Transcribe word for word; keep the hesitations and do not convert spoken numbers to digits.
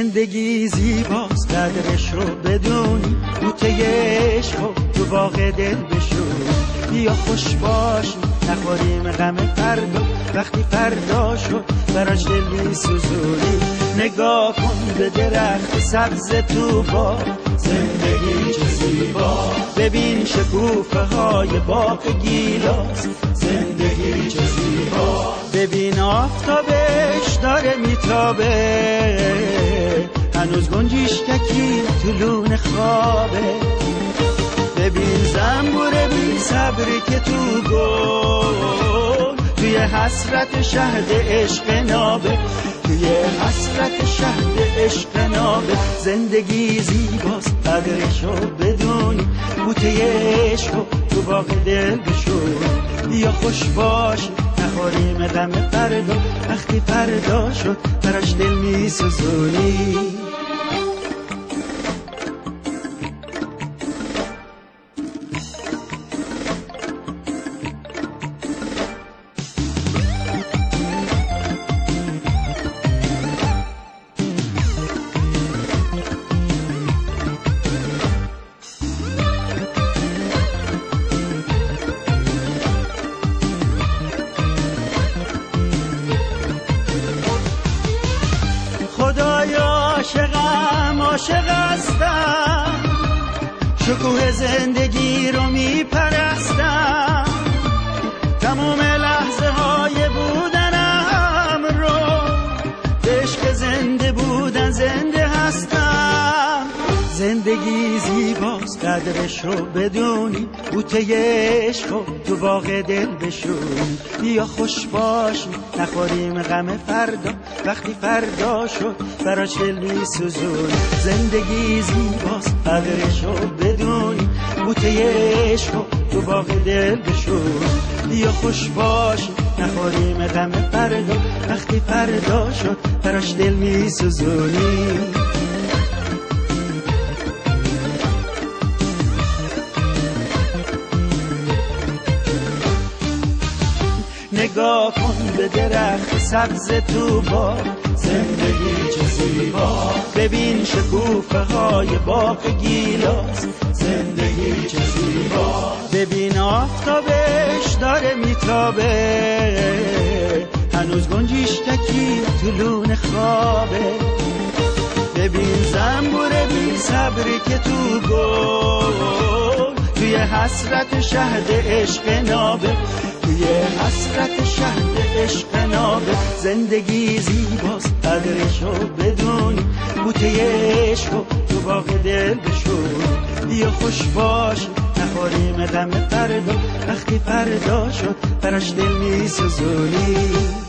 زندگی زیباست قدرشو بدونی، بوته عشقو تو باغ دل بشون. بیا خوش باشی نخوریم غم فردا، وقتی فردا شد براش دل میسوزونی. نگاه کن به درخت سبز تو با، زندگی چه زیبا. ببین شکوفه های باغ گیلاس، زندگی چه زیبا. ببین آفتابش داره میتابه، هنوز گنجیشککی تو لون خوابه. ببین زنبور بی صبری که تو گل، توی حسرت شهد عشق نابه، توی حسرت شهد عشق نابه. زندگی زیباست قدرشو بدونی، بوته عشقو تو باغ دل بشون. بیا خوش باشی نخوریم غم فردا، وقتی فردا شد براش دل میسوزونی. خدایا عاشقم عاشق هستم، شکوه زندگی رو میپرستم. تموم لحظه های بودنم رو به عشق زنده بودن زنده هستم. زندگی زیباست قدرشو بدونی، بوته عشقو تو باغ دل بشون. بیا خوش باشی نخوریم غم فردا، وقتی فردا شد براش دل میسوزون. زندگی زیباست قدرشو بدونی، بوته عشقو تو باغ دل بشون. بیا خوش باشی نخوریم غم فردا، وقتی فردا شد براش دل میسوزونی. نگاه کن به درخت سبز تو با، زندگی چه زیبا. ببین شکوفه های باغ گیلاس، زندگی چه زیبا. ببین آفتابش داره میتابه، هنوز گنجیشککی تو لون خوابه. ببین زنبور بی صبری که تو گل، توی حسرت شهد عشق نابه، توی حسرت شهد عشق نابه. زندگی زیباست قدرشو بدونی، بوته عشقو تو باغ دل بشون. بیا خوش باشی نخوریم غم فردا، وقتی فردا شد براش دل میسوزونی.